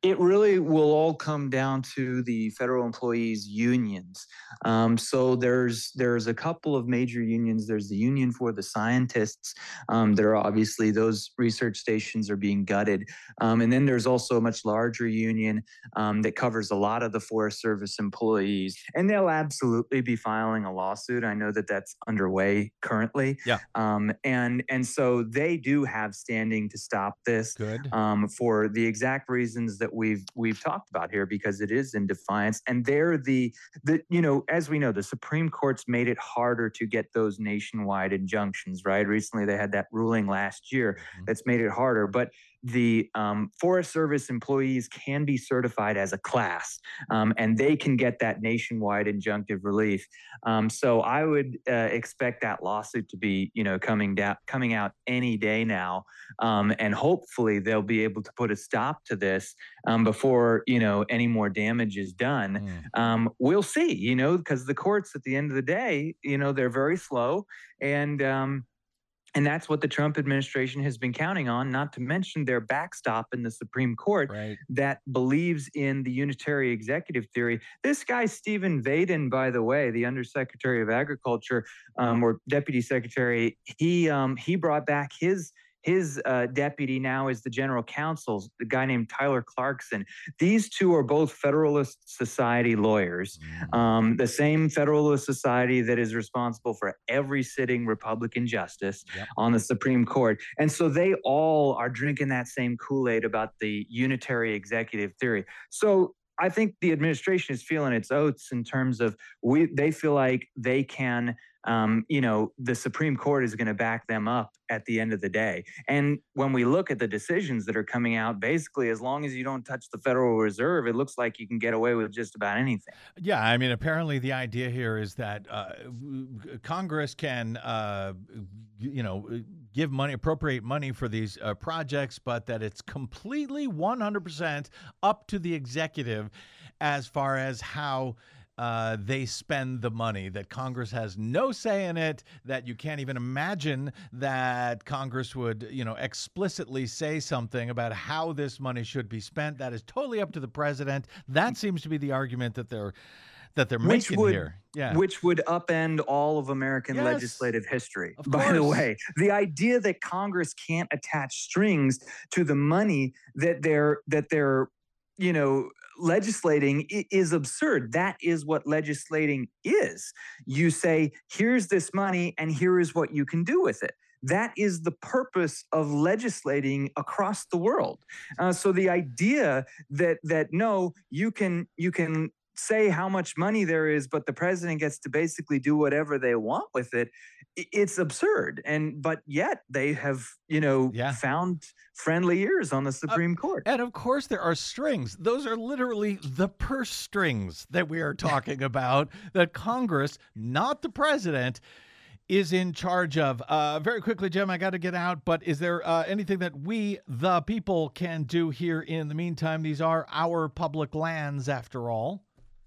It really will all come down to the federal employees unions. Um, so there's there's a couple of major unions. There's the union for the scientists. Um, there are obviously those research stations are being gutted. Um, and then there's also a much larger union um, that covers a lot of the Forest Service employees. And they'll absolutely be filing a lawsuit. I know that that's underway currently. Yeah. Um, and, and so they do have standing to stop this. Good. Um, for the exact reasons that we've we've talked about here, because it is in defiance. And they're the the you know, as we know, the Supreme Court's made it harder to get those nationwide injunctions, right? Recently they had that ruling last year Mhm. that's made it harder. But the um, Forest Service employees can be certified as a class, um, and they can get that nationwide injunctive relief. Um, so I would uh, expect that lawsuit to be, you know, coming down, coming out any day now, um, and hopefully they'll be able to put a stop to this um, before, you know, any more damage is done. Mm. Um, we'll see, you know, because the courts at the end of the day, you know, they're very slow, and um, and that's what the Trump administration has been counting on, not to mention their backstop in the Supreme Court Right. that believes in the unitary executive theory. This guy, Stephen Vaden, by the way, the Undersecretary of Agriculture um, or Deputy Secretary, he um, he brought back his his uh, deputy now is the general counsel, the guy named Tyler Clarkson. These two are both Federalist Society lawyers, Mm. um, the same Federalist Society that is responsible for every sitting Republican justice Yep. on the Supreme Court. And so they all are drinking that same Kool-Aid about the unitary executive theory. So I think the administration is feeling its oats in terms of we. They feel like they can, um, you know, the Supreme Court is going to back them up at the end of the day. And when we look at the decisions that are coming out, basically, as long as you don't touch the Federal Reserve, it looks like you can get away with just about anything. Yeah, I mean, apparently the idea here is that uh, Congress can, uh, you know, give money, appropriate money for these uh, projects, but that it's completely one hundred percent up to the executive as far as how uh, they spend the money, that Congress has no say in it, that you can't even imagine that Congress would, you know, explicitly say something about how this money should be spent. That is totally up to the president. That seems to be the argument that they're that they're Which making would- here. Yeah. Which would upend all of American Yes. legislative history. Of By the course. way, the idea that Congress can't attach strings to the money that they're that they're, you know, legislating i- is absurd. That is what legislating is. You say, here's this money and here is what you can do with it. That is the purpose of legislating across the world. Uh, so the idea that that no, you can you can say how much money there is, but the president gets to basically do whatever they want with it, i- it's absurd. And but yet they have, you know, Yeah. found friendly ears on the Supreme Court. And of course, there are strings. Those are literally the purse strings that we are talking about, that Congress, not the president, is in charge of. Uh, very quickly, Jim, I got to get out, but is there uh, anything that we, the people, can do here in the meantime? These are our public lands, after all.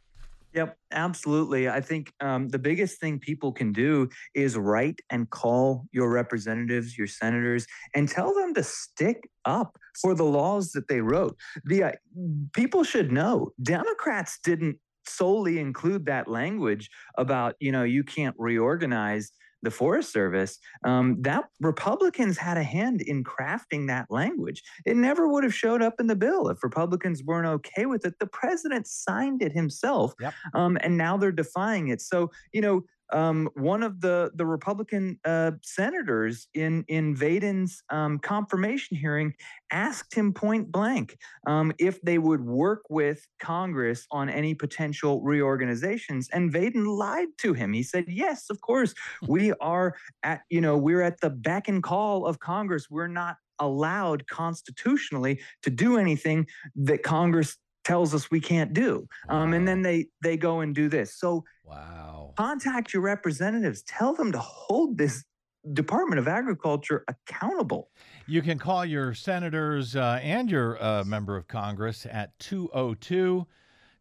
Yep, absolutely. I think um, the biggest thing people can do is write and call your representatives, your senators, and tell them to stick up for the laws that they wrote. The uh, people should know Democrats didn't solely include that language about, you know, you can't reorganize the Forest Service. Um, that Republicans had a hand in crafting that language. It never would have showed up in the bill if Republicans weren't okay with it. The president signed it himself, Yep. um, and now they're defying it. So, you know, um, one of the the Republican uh, senators in in Vaden's um, confirmation hearing asked him point blank um, if they would work with Congress on any potential reorganizations, and Vaden lied to him. He said, "Yes, of course, we are at you know we're at the beck and call of Congress. We're not allowed constitutionally to do anything that Congress tells us we can't do." Um, and then they they go and do this. So Wow. contact your representatives. Tell them to hold this Department of Agriculture accountable. You can call your senators uh, and your uh, member of Congress at two oh two,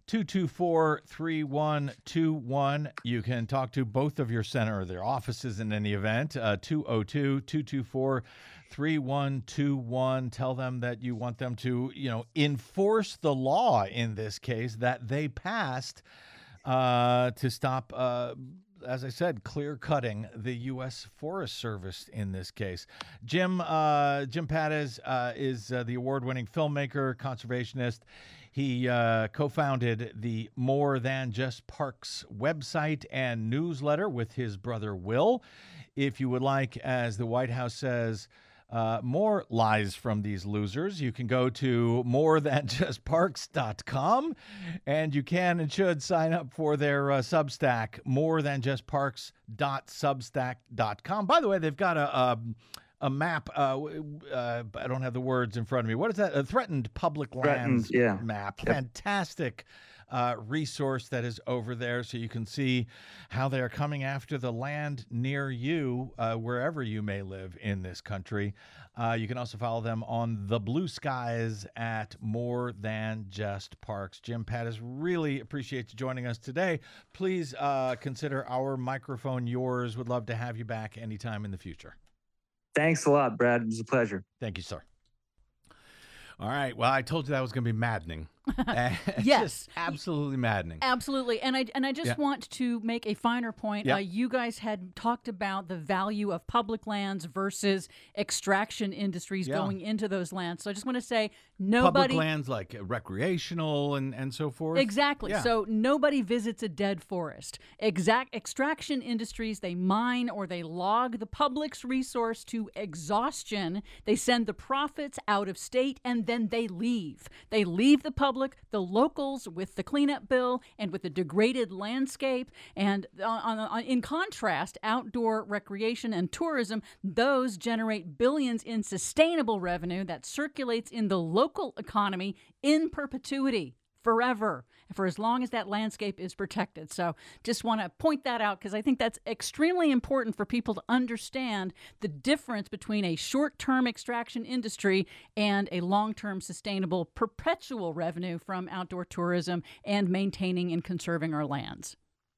two two four, three one two one. You can talk to both of your center or their offices in any event. Uh, two oh two, two two four, three one two one. Tell them that you want them to, you know, enforce the law in this case that they passed uh, to stop, uh, as I said, clear cutting the U S Forest Service in this case. Jim, uh, Jim Pattis uh, is uh, the award-winning filmmaker, conservationist. He uh, co-founded the More Than Just Parks website and newsletter with his brother Will. If you would like, as the White House says, uh, more lies from these losers, you can go to more than just parks dot com, and you can and should sign up for their uh, Substack, more than just parks dot substack dot com. By the way, they've got a... a A map. Uh, uh, I don't have the words in front of me. What is that? A threatened public lands Threatened, yeah. map. Yep. Fantastic uh, resource that is over there, so you can see how they are coming after the land near you, uh, wherever you may live in this country. Uh, you can also follow them on the Blue Skies at More Than Just Parks. Jim Pattis, really appreciate you joining us today. Please uh, consider our microphone yours. Would love to have you back anytime in the future. Thanks a lot, Brad. It was a pleasure. Thank you, sir. All right. Well, I told you that was going to be maddening. Yes. Just absolutely maddening. Absolutely. And I and I just Yeah. want to make a finer point. Yeah. Uh, you guys had talked about the value of public lands versus extraction industries Yeah. going into those lands. So I just want to say nobody Public lands like recreational and, and so forth. Exactly. Yeah. So nobody visits a dead forest. Exact extraction industries, they mine or they log the public's resource to exhaustion. They send the profits out of state and then they leave. They leave the public, the locals with the cleanup bill and with the degraded landscape. And on, on, in contrast, outdoor recreation and tourism, those generate billions in sustainable revenue that circulates in the local economy in perpetuity. Forever, for as long as that landscape is protected. So just want to point that out because I think that's extremely important for people to understand the difference between a short-term extraction industry and a long-term sustainable perpetual revenue from outdoor tourism and maintaining and conserving our lands.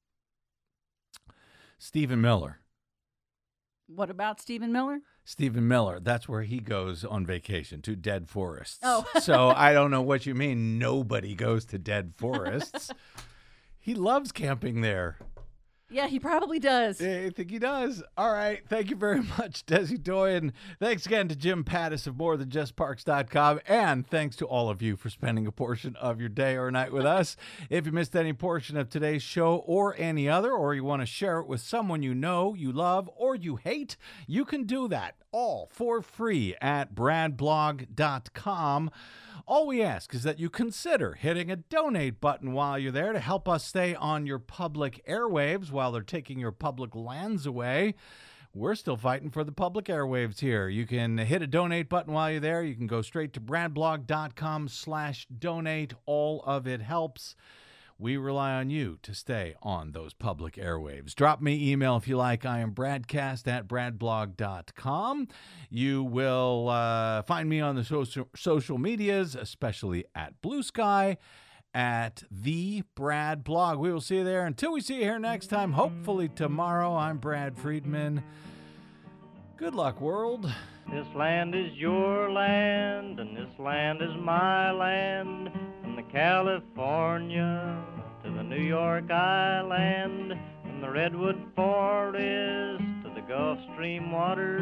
Stephen Miller. What about Stephen Miller? Stephen Miller. That's where he goes on vacation, to dead forests. Oh. So I don't know what you mean nobody goes to dead forests. He loves camping there. Yeah, he probably does. I think he does. All right. Thank you very much, Desi Doyen. Thanks again to Jim Pattis of more than just parks dot com. And thanks to all of you for spending a portion of your day or night with us. If you missed any portion of today's show or any other, or you want to share it with someone you know, you love, or you hate, you can do that all for free at brad blog dot com. All we ask is that you consider hitting a donate button while you're there to help us stay on your public airwaves while they're taking your public lands away. We're still fighting for the public airwaves here. You can hit a donate button while you're there. You can go straight to brad blog dot com slash donate. All of it helps. We rely on you to stay on those public airwaves. Drop me email if you like. I am bradcast at brad blog dot com. You will uh, find me on the social, social medias, especially at Blue Sky, at The Brad Blog. We will see you there. Until we see you here next time, hopefully tomorrow, I'm Brad Friedman. Good luck, world. This land is your land, and this land is my land. From the California to the New York Island, from the Redwood Forest to the Gulf Stream waters.